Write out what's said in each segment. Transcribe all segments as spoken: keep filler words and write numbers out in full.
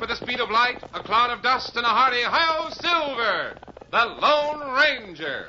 with the speed of light, a cloud of dust, and a hearty hi-yo Silver, the Lone Ranger.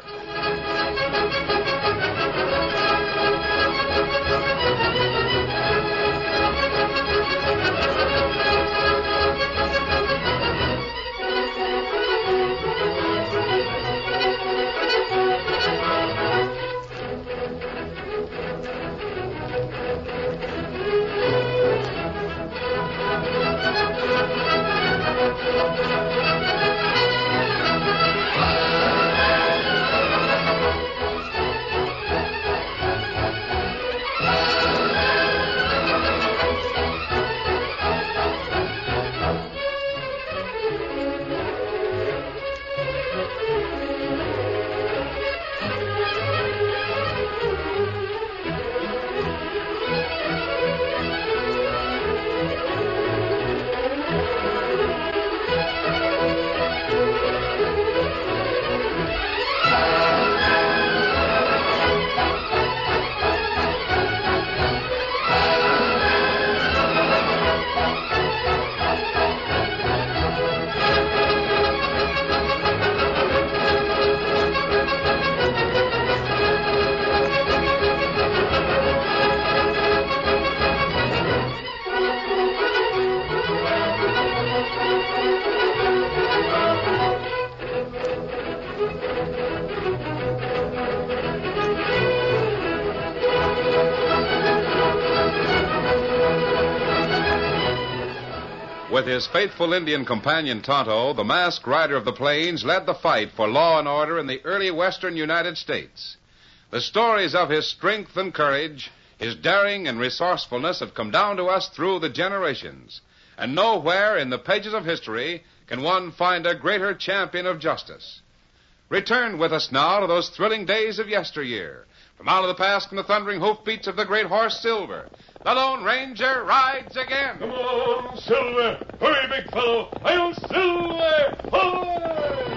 With his faithful Indian companion Tonto, the masked rider of the plains led the fight for law and order in the early western United States. The stories of his strength and courage, his daring and resourcefulness have come down to us through the generations. And nowhere in the pages of history can one find a greater champion of justice. Return with us now to those thrilling days of yesteryear. From out of the past come the thundering hoofbeats of the great horse Silver. The Lone Ranger rides again. Come on, Silver. Hurry, big fellow. I'll Silver. Hurry!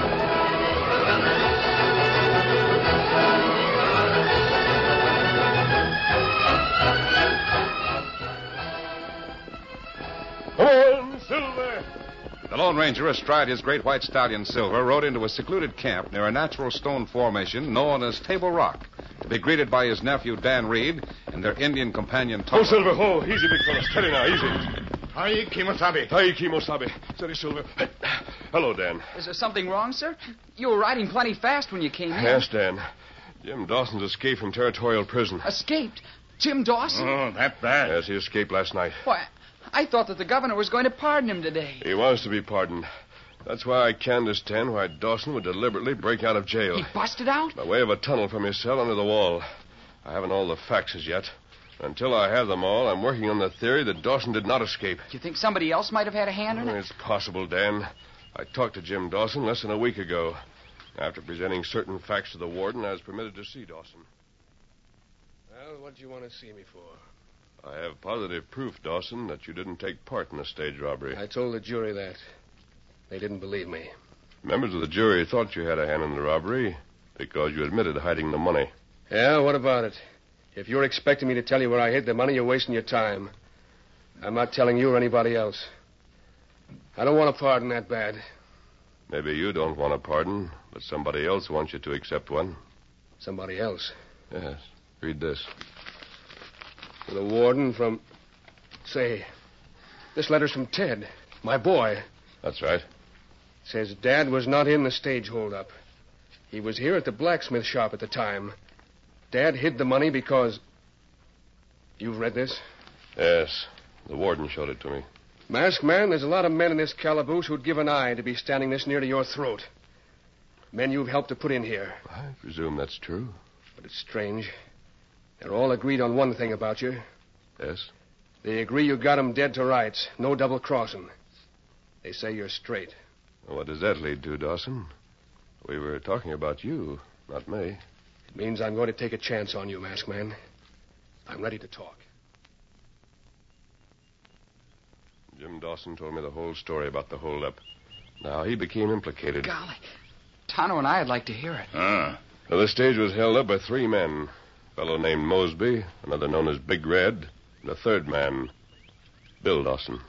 Come on, Silver. The Lone Ranger, astride his great white stallion Silver, rode into a secluded camp near a natural stone formation known as Table Rock, to be greeted by his nephew Dan Reed and their Indian companion Tonto. Oh, Silver, ho. Easy, big fellow. Steady now, easy. Hi, Kimosabe. Hi, Kimosabe. Steady, Silver. Hello, Dan. Is there something wrong, sir? You were riding plenty fast when you came in. Yes, Dan. Jim Dawson's escaped from territorial prison. Escaped? Jim Dawson? Oh, that bad. Yes, he escaped last night. Why, I thought that the governor was going to pardon him today. He was to be pardoned. That's why I can't understand why Dawson would deliberately break out of jail. He busted out? By way of a tunnel from his cell under the wall. I haven't all the facts as yet. Until I have them all, I'm working on the theory that Dawson did not escape. Do you think somebody else might have had a hand in Oh, it? it's possible, Dan. I talked to Jim Dawson less than a week ago. After presenting certain facts to the warden, I was permitted to see Dawson. Well, what do you want to see me for? I have positive proof, Dawson, that you didn't take part in the stage robbery. I told the jury that. They didn't believe me. Members of the jury thought you had a hand in the robbery because you admitted hiding the money. Yeah, what about it? If you're expecting me to tell you where I hid the money, you're wasting your time. I'm not telling you or anybody else. I don't want a pardon that bad. Maybe you don't want a pardon, but somebody else wants you to accept one. Somebody else? Yes. Read this. To the warden from... Say, this letter's from Ted, my boy. That's right. Says Dad was not in the stage holdup. He was here at the blacksmith shop at the time. Dad hid the money because... You've read this? Yes. The warden showed it to me. Masked man, there's a lot of men in this calaboose who'd give an eye to be standing this near to your throat. Men you've helped to put in here. I presume that's true. But it's strange. They're all agreed on one thing about you. Yes? They agree you got 'em dead to rights. No double-crossing. They say you're straight. Well, what does that lead to, Dawson? We were talking about you, not me. It means I'm going to take a chance on you, Masked Man. I'm ready to talk. Jim Dawson told me the whole story about the holdup. Now, he became implicated. Golly. Tonto and I'd like to hear it. Ah. Well, the stage was held up by three men. A fellow named Mosby, another known as Big Red, and a third man, Bill Dawson.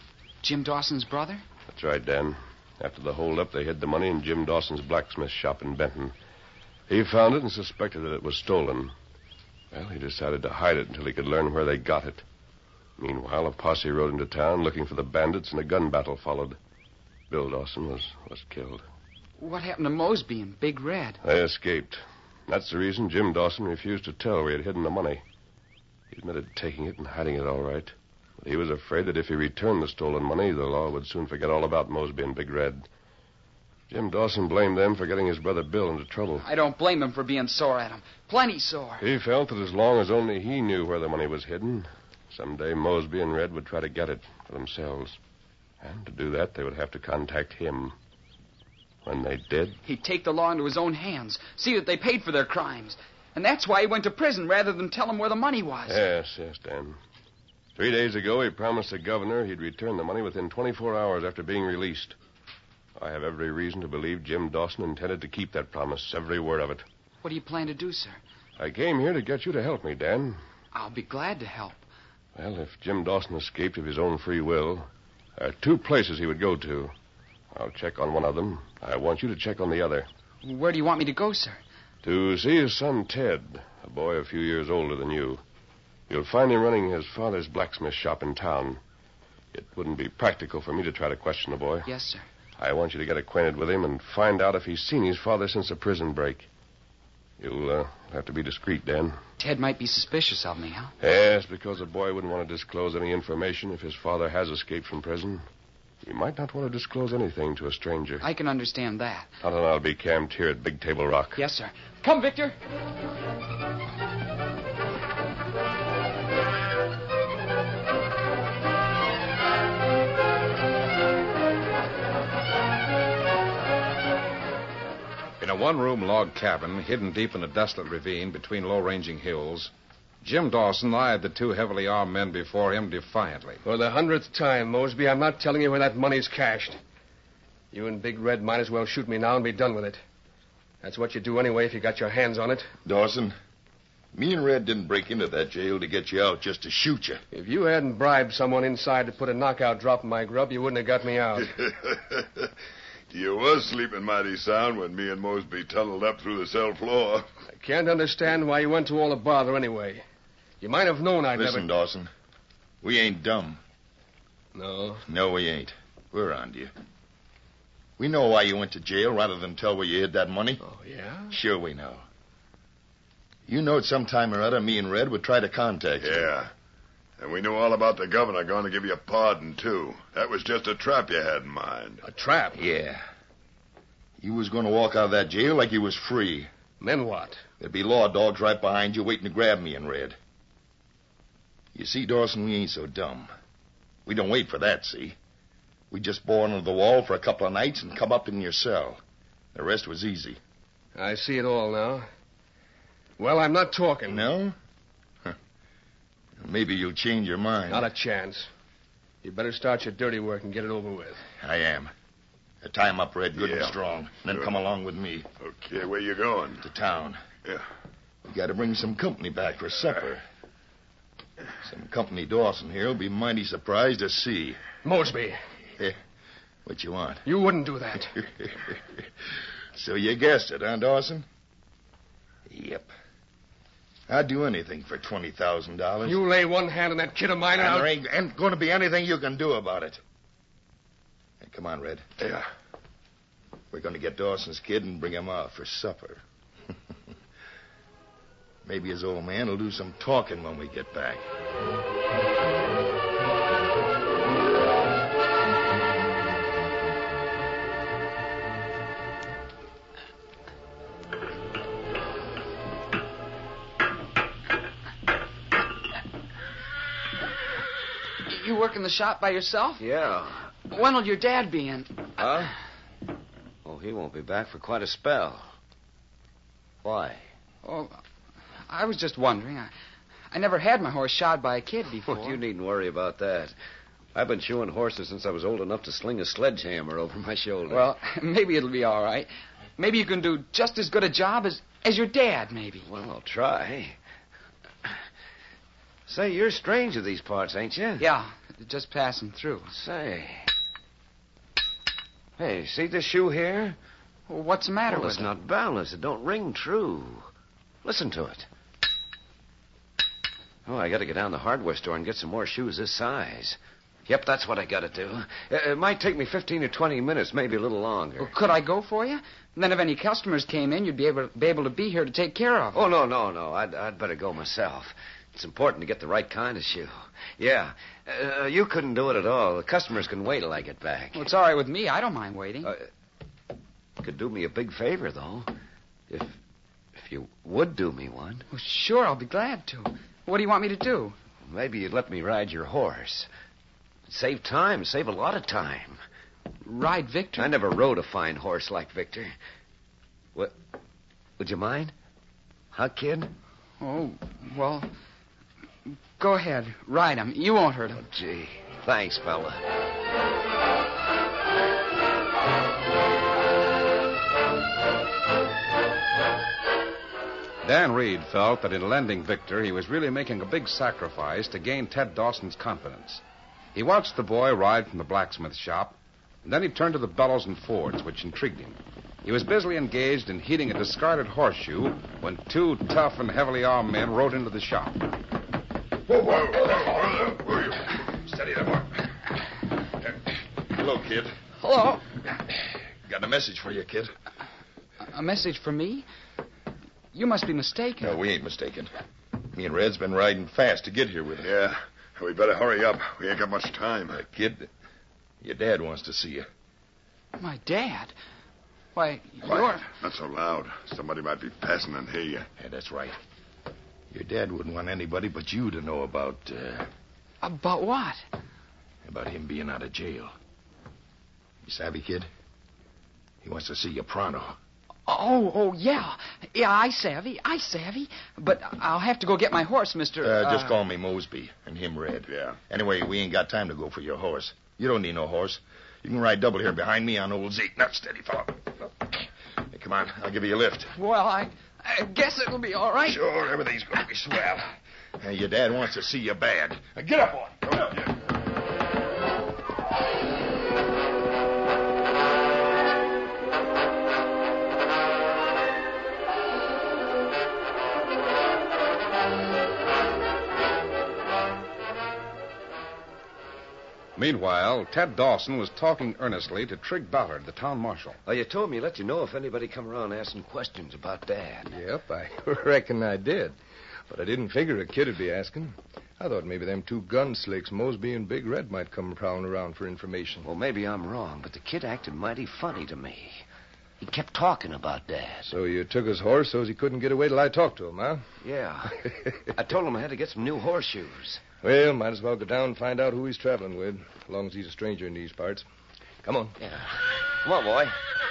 Jim Dawson's brother? That's right, Dan. After the holdup, they hid the money in Jim Dawson's blacksmith shop in Benton. He found it and suspected that it was stolen. Well, he decided to hide it until he could learn where they got it. Meanwhile, a posse rode into town looking for the bandits, and a gun battle followed. Bill Dawson was, was killed. What happened to Mosby and Big Red? They escaped. That's the reason Jim Dawson refused to tell where he had hidden the money. He admitted taking it and hiding it all right. But he was afraid that if he returned the stolen money, the law would soon forget all about Mosby and Big Red. Jim Dawson blamed them for getting his brother Bill into trouble. I don't blame him for being sore at him. Plenty sore. He felt that as long as only he knew where the money was hidden, someday Mosby and Red would try to get it for themselves. And to do that, they would have to contact him. When they did... He'd take the law into his own hands, see that they paid for their crimes. And that's why he went to prison rather than tell them where the money was. Yes, yes, Dan. Three days ago, he promised the governor he'd return the money within twenty-four hours after being released. I have every reason to believe Jim Dawson intended to keep that promise, every word of it. What do you plan to do, sir? I came here to get you to help me, Dan. I'll be glad to help. Well, if Jim Dawson escaped of his own free will, there are two places he would go to. I'll check on one of them. I want you to check on the other. Where do you want me to go, sir? To see his son, Ted, a boy a few years older than you. You'll find him running his father's blacksmith shop in town. It wouldn't be practical for me to try to question the boy. Yes, sir. I want you to get acquainted with him and find out if he's seen his father since the prison break. You'll uh, have to be discreet, Dan. Ted might be suspicious of me, huh? Yes, because a boy wouldn't want to disclose any information if his father has escaped from prison. He might not want to disclose anything to a stranger. I can understand that. Todd and I'll be camped here at Big Table Rock. Yes, sir. Come, Victor. In a one-room log cabin hidden deep in a desolate ravine between low-ranging hills, Jim Dawson eyed the two heavily armed men before him defiantly. For the hundredth time, Mosby, I'm not telling you where that money's cached. You and Big Red might as well shoot me now and be done with it. That's what you do anyway if you got your hands on it. Dawson, me and Red didn't break into that jail to get you out, just to shoot you. If you hadn't bribed someone inside to put a knockout drop in my grub, you wouldn't have got me out. You was sleeping mighty sound when me and Mosby tunneled up through the cell floor. I can't understand why you went to all the bother anyway. You might have known I'd Listen, never... Dawson, we ain't dumb. No? No, we ain't. We're on to you. We know why you went to jail rather than tell where you hid that money. Oh, yeah? Sure we know. You know at some time or other me and Red would try to contact you. Yeah. And we knew all about the governor going to give you a pardon, too. That was just a trap you had in mind. A trap? Yeah. You was going to walk out of that jail like you was free. Then what? There'd be law dogs right behind you waiting to grab me and Red. You see, Dawson, we ain't so dumb. We don't wait for that, see? We just bore under the wall for a couple of nights and come up in your cell. The rest was easy. I see it all now. Well, I'm not talking. No? Huh. Maybe you'll change your mind. Not a chance. You better start your dirty work and get it over with. I am. Uh, tie him up, Red, good Yeah. and strong. And then Sure. come along with me Okay, where you going? to town. Yeah. We got to bring some company back for supper. Some company Dawson here will be mighty surprised to see. Mosby, Eh, what you want? you wouldn't do that. So you guessed it, huh, Dawson? Yep. I'd do anything for twenty thousand dollars. You lay one hand on that kid of mine and And I'll... there ain't, ain't going to be anything you can do about it. Hey, come on, Red. Yeah. We're going to get Dawson's kid and bring him out for supper. Maybe his old man will do some talking when we get back. You work in the shop by yourself? Yeah. When'll your dad be in? Huh? Oh, he won't be back for quite a spell. Why? Oh, I was just wondering. I, I never had my horse shod by a kid before. Well, you needn't worry about that. I've been shoeing horses since I was old enough to sling a sledgehammer over my shoulder. Well, maybe it'll be all right. Maybe you can do just as good a job as, as your dad, maybe. Well, I'll try. Say, you're strange to these parts, ain't you? Yeah, Just passing through. Say. Hey, see this shoe here? Well, what's the matter Well, with it's it? not balanced. It don't ring true. Listen to it. Oh, I got to get down to the hardware store and get some more shoes this size. Yep, that's what I got to do. It, it might take me fifteen or twenty minutes, maybe a little longer. Well, could I go for you? And then if any customers came in, you'd be able, be able to be here to take care of them. Oh, no, no, no. I'd, I'd better go myself. It's important to get the right kind of shoe. Yeah. Uh, you couldn't do it at all. The customers can wait till I get back. Well, it's all right with me. I don't mind waiting. Uh, could do me a big favor, though. If if you would do me one. Well, sure, I'll be glad to. What do you want me to do? Maybe you'd let me ride your horse. Save time. Save a lot of time. Ride Victor? I never rode a fine horse like Victor. What? Would you mind? Huh, kid? Oh, well, go ahead. Ride him. You won't hurt him. Oh, gee. Thanks, fella. Dan Reed felt that in lending Victor, he was really making a big sacrifice to gain Ted Dawson's confidence. He watched the boy ride from the blacksmith shop, and then he turned to the bellows and fords, which intrigued him. He was busily engaged in heating a discarded horseshoe when two tough and heavily armed men rode into the shop. Whoa, whoa, whoa, whoa. Steady there, boy. Hello, kid. Hello. Got a message for you, kid. A message for me? You must be mistaken. No, we ain't mistaken. Me and Red's been riding fast to get here with you. Yeah, we better hurry up. We ain't got much time. Uh, kid, your dad wants to see you. My dad? Why, you're... Quiet. Not so loud. Somebody might be passing and hear you. Yeah, that's right. Your dad wouldn't want anybody but you to know about, uh, About what? about him being out of jail. You savvy, kid? He wants to see you pronto. Oh, oh, yeah. Yeah, I savvy. I savvy. But I'll have to go get my horse, Mister Uh, just uh, call me Mosby, and him Red. Yeah. Anyway, we ain't got time to go for your horse. You don't need no horse. You can ride double here behind me on old Zeke. Now, steady, fella. Hey, come on. I'll give you a lift. Well, I, I guess it'll be all right. Sure, everything's going to be swell. Uh, your dad wants to see you bad. Uh, get up, boy. Come up here. Meanwhile, Ted Dawson was talking earnestly to Trig Ballard, the town marshal. Oh, you told me let you know if anybody come around asking questions about Dad. Yep, I reckon I did. But I didn't figure a kid would be asking. I thought maybe them two gun slicks, Mosby and Big Red, might come prowling around for information. Well, maybe I'm wrong, but the kid acted mighty funny to me. He kept talking about Dad. So you took his horse so he couldn't get away till I talked to him, huh? Yeah. I told him I had to get some new horseshoes. Well, might as well go down and find out who he's traveling with, as long as he's a stranger in these parts. Come on. Yeah. Come on, boy.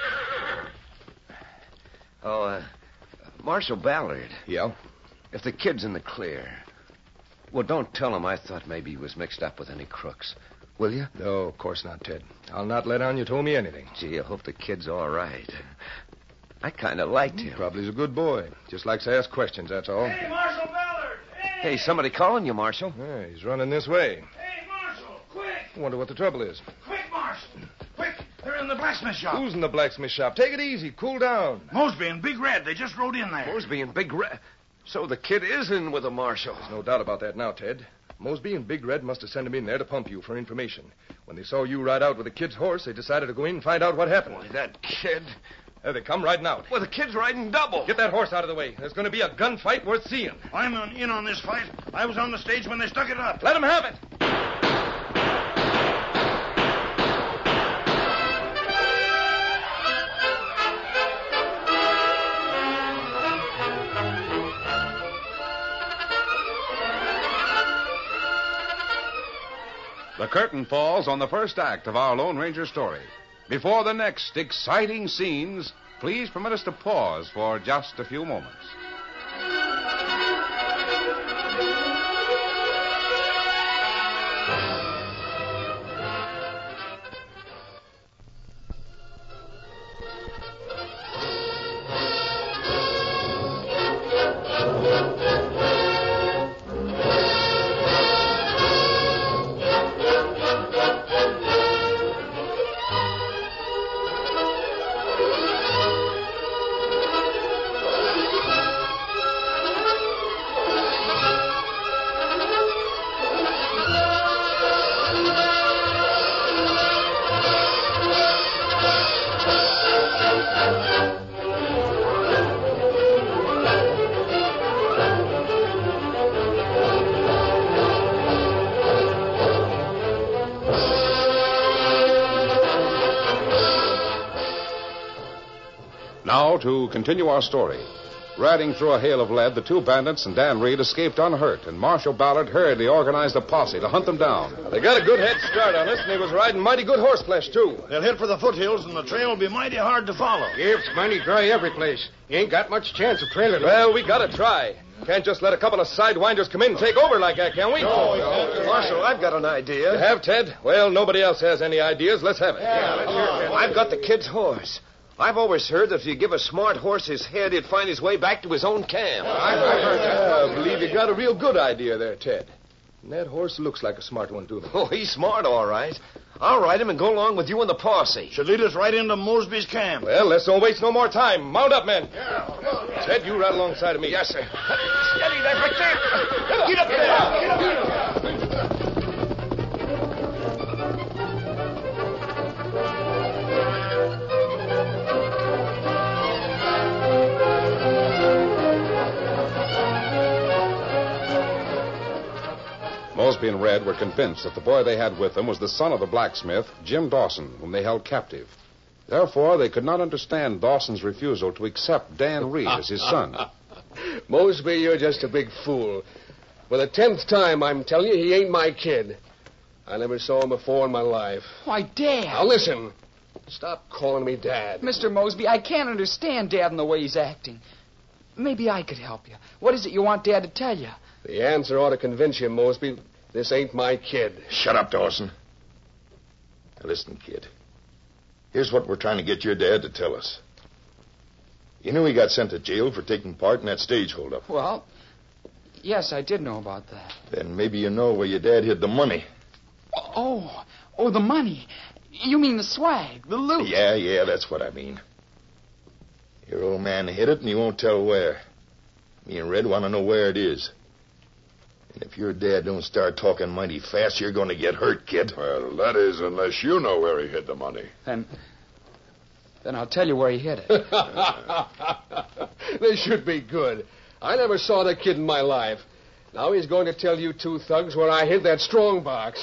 Oh, uh, Marshal Ballard. Yeah? If the kid's in the clear, well, don't tell him I thought maybe he was mixed up with any crooks. Will you? No, of course not, Ted. I'll not let on you told me anything. Gee, I hope the kid's all right. I kind of liked him. Probably he's a good boy. Just likes to ask questions, that's all. Hey, Marshal Ballard! Hey! Hey, somebody calling you, Marshal. Yeah, he's running this way. Hey, Marshal, quick! I wonder what the trouble is. Quick, Marshal! Quick! They're in the blacksmith shop. Who's in the blacksmith shop? Take it easy. Cool down. Mosby and Big Red. They just rode in there. Mosby and Big Red. So the kid is in with the Marshal. There's no doubt about that now, Ted. Mosby and Big Red must have sent him in there to pump you for information. When they saw you ride out with the kid's horse, they decided to go in and find out what happened. Boy, that kid. There they come riding out. Well, the kid's riding double. Get that horse out of the way. There's going to be a gunfight worth seeing. I'm on, in on this fight. I was on the stage when they stuck it up. Let him have it. The curtain falls on the first act of our Lone Ranger story. Before the next exciting scenes, please permit us to pause for just a few moments. now to continue our story. Riding through a hail of lead, the two bandits and Dan Reed escaped unhurt, and Marshal Ballard hurriedly organized a posse to hunt them down. They got a good head start on us, and he was riding mighty good horseflesh, too. They'll head for the foothills, and the trail will be mighty hard to follow. Yeah, it's mighty dry every place. You ain't got much chance of trailing them. Well, we gotta try. Can't just let a couple of sidewinders come in and take over like that, can we? No, no. Marshal, I've got an idea. You have, Ted? Well, nobody else has any ideas. Let's have it. Yeah, let's hear it, Ted. I've got the kid's horse. I've always heard that if you give a smart horse his head, he'd find his way back to his own camp. I've heard that. I believe you got a real good idea there, Ted. And that horse looks like a smart one, too. Oh, he's smart, all right. I'll ride him and go along with you and the posse. Should lead us right into Mosby's camp. Well, let's don't waste no more time. Mount up, men. Yeah. Ted, you ride alongside of me. Yes, sir. Steady there, Victor. Get up there. Get up there. Mosby and Red were convinced that the boy they had with them was the son of the blacksmith, Jim Dawson, whom they held captive. Therefore, they could not understand Dawson's refusal to accept Dan Reed as his son. Mosby, you're just a big fool. For the tenth time, I'm telling you, he ain't my kid. I never saw him before in my life. Why, Dad. Now, listen. Stop calling me Dad. Mister Mosby, I can't understand Dad and the way he's acting. Maybe I could help you. What is it you want Dad to tell you? The answer ought to convince you, Mosby. This ain't my kid. Shut up, Dawson. Now, listen, kid. Here's what we're trying to get your dad to tell us. You knew he got sent to jail for taking part in that stage holdup. Well, yes, I did know about that. Then maybe you know where your dad hid the money. Oh, oh, the money. You mean the swag, the loot. Yeah, yeah, that's what I mean. Your old man hid it, and he won't tell where. Me and Red want to know where it is. And if your dad don't start talking mighty fast, you're going to get hurt, kid. Well, that is, unless you know where he hid the money. Then, then I'll tell you where he hid it. This should be good. I never saw the kid in my life. Now he's going to tell you two thugs where I hid that strong box.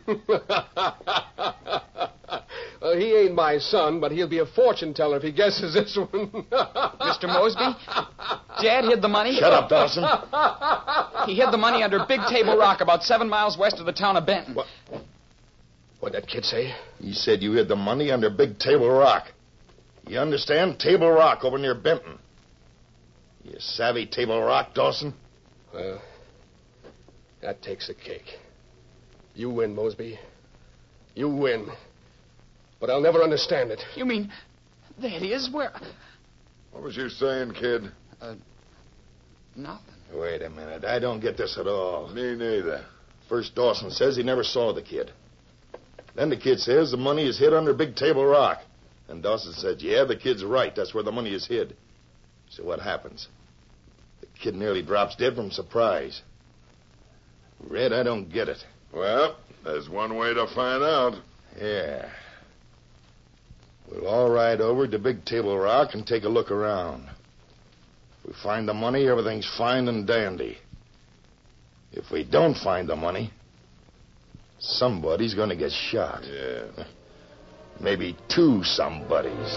Well, he ain't my son, but he'll be a fortune teller if he guesses this one. Mister Mosby, Dad hid the money. Shut up, Dawson. He hid the money under Big Table Rock, about seven miles west of the town of Benton. What? What'd that kid say? He said you hid the money under Big Table Rock. You understand? Table Rock over near Benton. You savvy Table Rock, Dawson? Well, that takes the cake. You win, Mosby. You win. But I'll never understand it. You mean that is where... What was you saying, kid? Uh, nothing. Wait a minute. I don't get this at all. Me neither. First, Dawson says he never saw the kid. Then the kid says the money is hid under Big Table Rock. And Dawson said, yeah, the kid's right. That's where the money is hid. So what happens? The kid nearly drops dead from surprise. Red, I don't get it. Well, there's one way to find out. Yeah. We'll all ride over to Big Table Rock and take a look around. If we find the money, everything's fine and dandy. If we don't find the money, somebody's going to get shot. Yeah. Maybe two somebodies.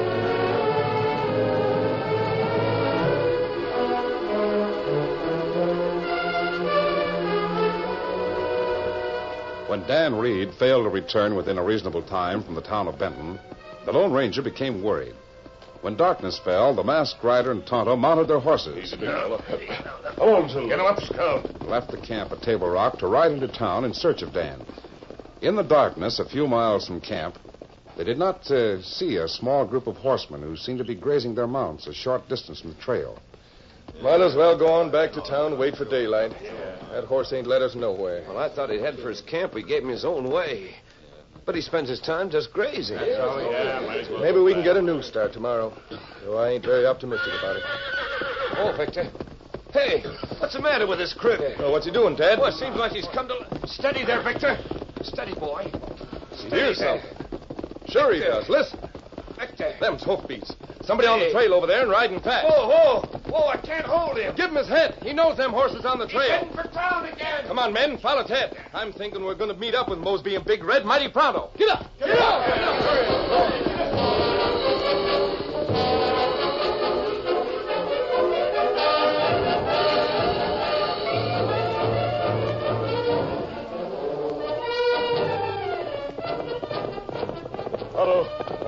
When Dan Reed failed to return within a reasonable time from the town of Benton, the Lone Ranger became worried. When darkness fell, the masked rider and Tonto mounted their horses. Come on, Silver. Get him up, Scout. Left the camp at Table Rock to ride into town in search of Dan. In the darkness, a few miles from camp, they did not uh, see a small group of horsemen who seemed to be grazing their mounts a short distance from the trail. Might as well go on back to town and wait for daylight. That horse ain't led us nowhere. Well, I thought he'd head for his camp. We gave him his own way. But he spends his time just grazing. Maybe we can get a new start tomorrow. Though I ain't very optimistic about it. Oh, Victor. Hey, what's the matter with this critter? Oh, what's he doing, Ted? Well, it seems like he's come to... Steady there, Victor. Steady, boy. He hears something. Sure he does. Listen. Victor. Them's hoofbeats. Somebody on the trail over there and riding fast. Whoa, whoa. Whoa, I can't hold him. Give him his head. He knows them horses on the trail. He's heading for town again. Come on, men. Follow Ted. I'm thinking we're going to meet up with Mosby and Big Red mighty pronto. Get up. Get, Get up. up. Get up. Get up.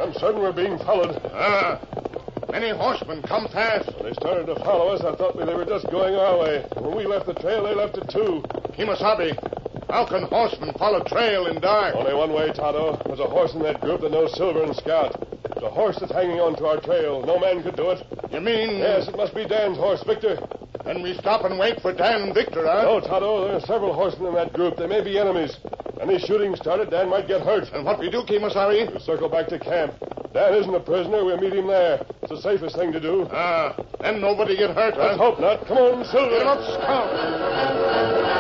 I'm certain we're being followed. Ah. Many horsemen come fast. When they started to follow us, I thought they were just going our way. When we left the trail, they left it too. Kimasabi, how can horsemen follow trail in dark? Only one way, Tonto. There's a horse in that group that knows Silver and Scout. It's a horse that's hanging on to our trail. No man could do it. You mean... Yes, it must be Dan's horse, Victor. Then we stop and wait for Dan and Victor, huh? No, Tonto, there are several horsemen in that group. They may be enemies. Any shooting started, Dan might get hurt. And what we do, Kimasabi? We'll circle back to camp. Dan isn't a prisoner. We'll meet him there. It's the safest thing to do. Ah, then nobody get hurt, huh? Let's hope not. Come on, Silver. Get him up, Scout.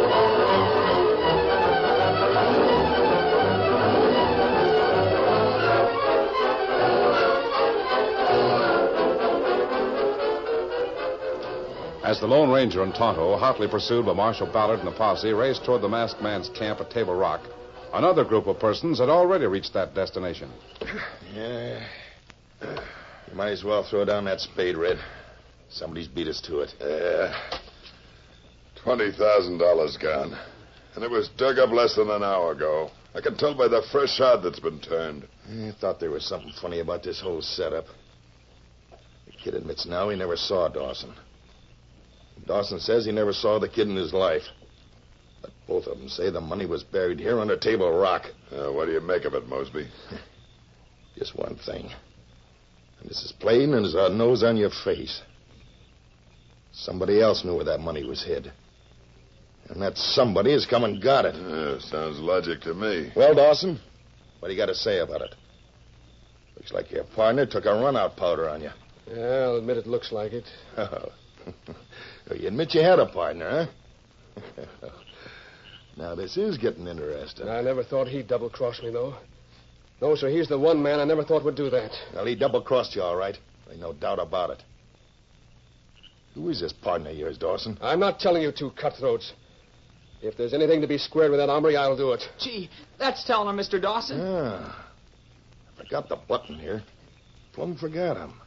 As the Lone Ranger and Tonto, hotly pursued by Marshal Ballard and the posse, raced toward the masked man's camp at Table Rock, another group of persons had already reached that destination. Yeah. You might as well throw down that spade, Red. Somebody's beat us to it. Yeah. Twenty thousand dollars gone. And it was dug up less than an hour ago. I can tell by the fresh shot that's been turned. I thought there was something funny about this whole setup. The kid admits now he never saw Dawson. Dawson says he never saw the kid in his life. But both of them say the money was buried here under Table Rock. Uh, what do you make of it, Mosby? Just one thing. And this is plain as a nose on your face. Somebody else knew where that money was hid. And that somebody has come and got it. Yeah, sounds logic to me. Well, Dawson, what do you got to say about it? Looks like your partner took a run-out powder on you. Yeah, I'll admit it looks like it. You admit you had a partner, huh? Now, this is getting interesting. I never thought he'd double-cross me, though. No, sir, he's the one man I never thought would do that. Well, he double-crossed you, all right. Ain't no doubt about it. Who is this partner of yours, Dawson? I'm not telling you two cutthroats. If there's anything to be squared with that hombre, I'll do it. Gee, that's telling him, Mister Dawson. Ah. I forgot the button here. Plumb forgot him.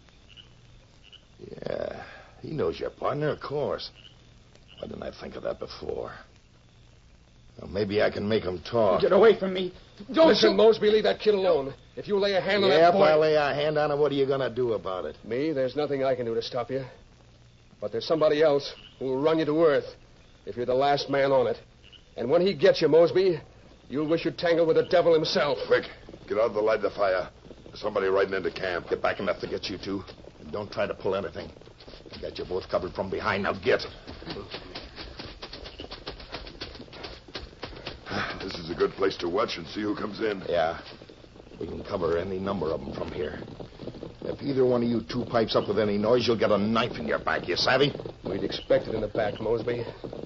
Yeah, he knows your partner, of course. Why didn't I think of that before? Well, maybe I can make him talk. Get away from me. Don't Listen, shoot. Mosby, leave that kid alone. If you lay a hand on Yeah, that if boy... I lay a hand on him, what are you going to do about it? Me, there's nothing I can do to stop you. But there's somebody else who will run you to earth if you're the last man on it. And when he gets you, Mosby, you'll wish you'd tangled with the devil himself. Quick, get out of the light of the fire. There's somebody riding into camp. Get back enough to get you two. And don't try to pull anything. I got you both covered from behind. Now get. This is a good place to watch and see who comes in. Yeah. We can cover any number of them from here. If either one of you two pipes up with any noise, you'll get a knife in your back, you savvy? We'd expect it in the back, Mosby.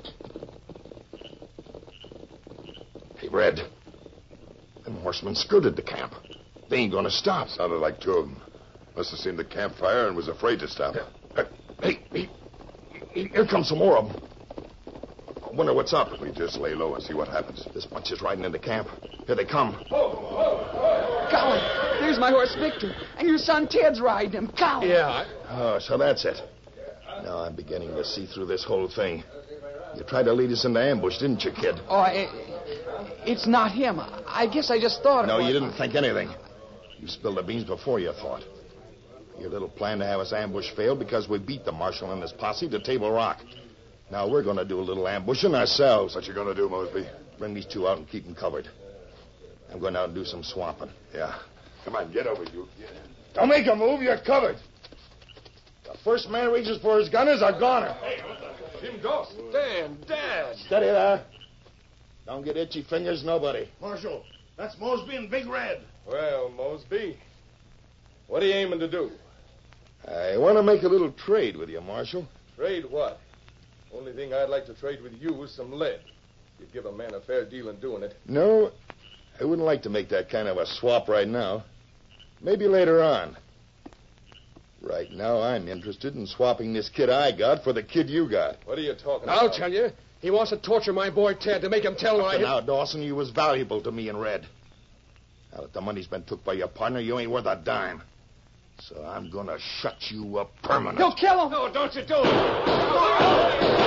Hey, Red. Them horsemen skirted the camp. They ain't gonna stop. Sounded like two of them. Must have seen the campfire and was afraid to stop. Uh, hey, hey, hey, here comes some more of them. I wonder what's up. We just lay low and see what happens. This bunch is riding into camp. Here they come. Golly, there's my horse Victor, and your son Ted's riding him. Golly. Yeah, I... Oh, so that's it. Now I'm beginning to see through this whole thing. You tried to lead us into ambush, didn't you, kid? Oh, it, it's not him. I guess I just thought... No, it was... you didn't think anything. You spilled the beans before you thought. Your little plan to have us ambush failed because we beat the marshal and his posse to Table Rock. Now we're going to do a little ambushing ourselves. What you going to do, Mosby? Bring these two out and keep them covered. I'm going out and do some swamping. Yeah. Come on, get over, you. Yeah. Don't make a move. You're covered. The first man reaches for his gun is a goner. Jim Dawson. Dan, Dad. Steady there. Don't get itchy fingers, nobody. Marshal, that's Mosby and Big Red. Well, Mosby, what are you aiming to do? I want to make a little trade with you, Marshal. Trade what? Only thing I'd like to trade with you is some lead. You'd give a man a fair deal in doing it. No, I wouldn't like to make that kind of a swap right now. Maybe later on. Right now, I'm interested in swapping this kid I got for the kid you got. What are you talking I'll about? tell you. He wants to torture my boy Ted to make him tell where I Up to hit... now, Dawson, you was valuable to me and Red. Now that the money's been took by your partner, you ain't worth a dime. So I'm going to shut you up permanent. He'll kill him. No, don't you do it.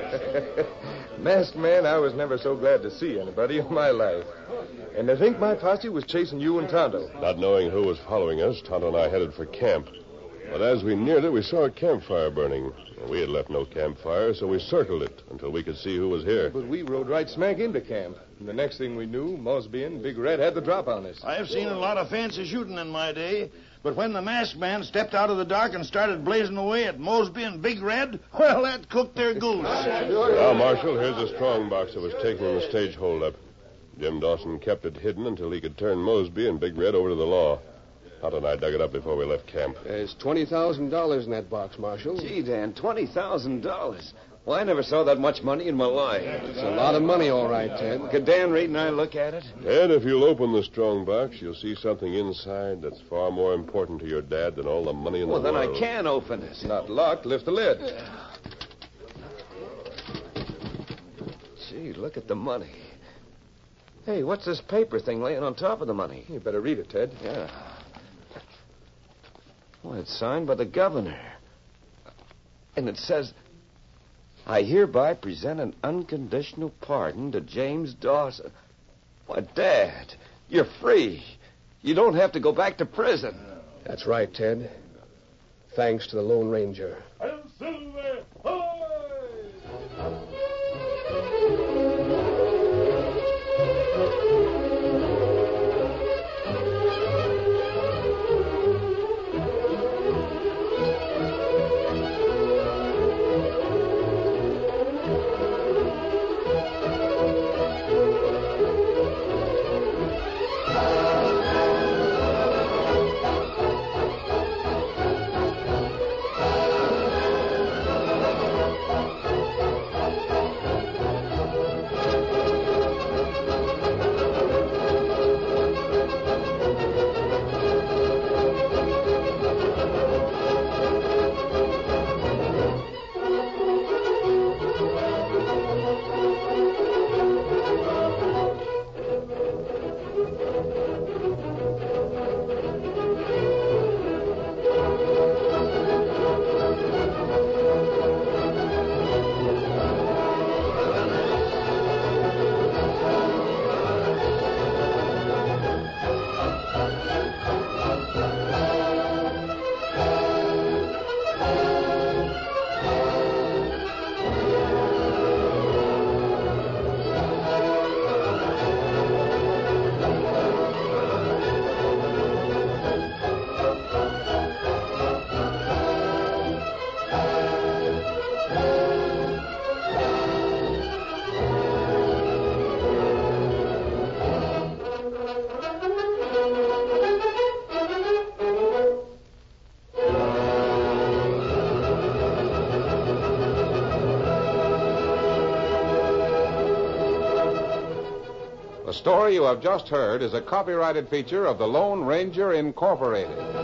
Masked man, I was never so glad to see anybody in my life. And to think my posse was chasing you and Tonto. Not knowing who was following us, Tonto and I headed for camp. But as we neared it, we saw a campfire burning. We had left no campfire, so we circled it until we could see who was here. But we rode right smack into camp. And the next thing we knew, Mosby and Big Red had the drop on us. I've seen a lot of fancy shooting in my day, but when the masked man stepped out of the dark and started blazing away at Mosby and Big Red, well, that cooked their goose. Now, Marshal, here's the strong box that was taken in the stage holdup. Jim Dawson kept it hidden until he could turn Mosby and Big Red over to the law. Tonto and I dug it up before we left camp. There's twenty thousand dollars in that box, Marshal. Gee, Dan, twenty thousand dollars. Well, I never saw that much money in my life. It's a lot of money, all right, Ted. Could Dan Reed and I look at it? Ted, if you'll open the strong box, you'll see something inside that's far more important to your dad than all the money in well, the world. Well, then I can open it. Not locked. Lift the lid. Gee, look at the money. Hey, what's this paper thing laying on top of the money? You better read it, Ted. Yeah. Well, it's signed by the governor. And it says, I hereby present an unconditional pardon to James Dawson. Why, Dad, you're free. You don't have to go back to prison. That's right, Ted. Thanks to the Lone Ranger. The story you have just heard is a copyrighted feature of the Lone Ranger Incorporated.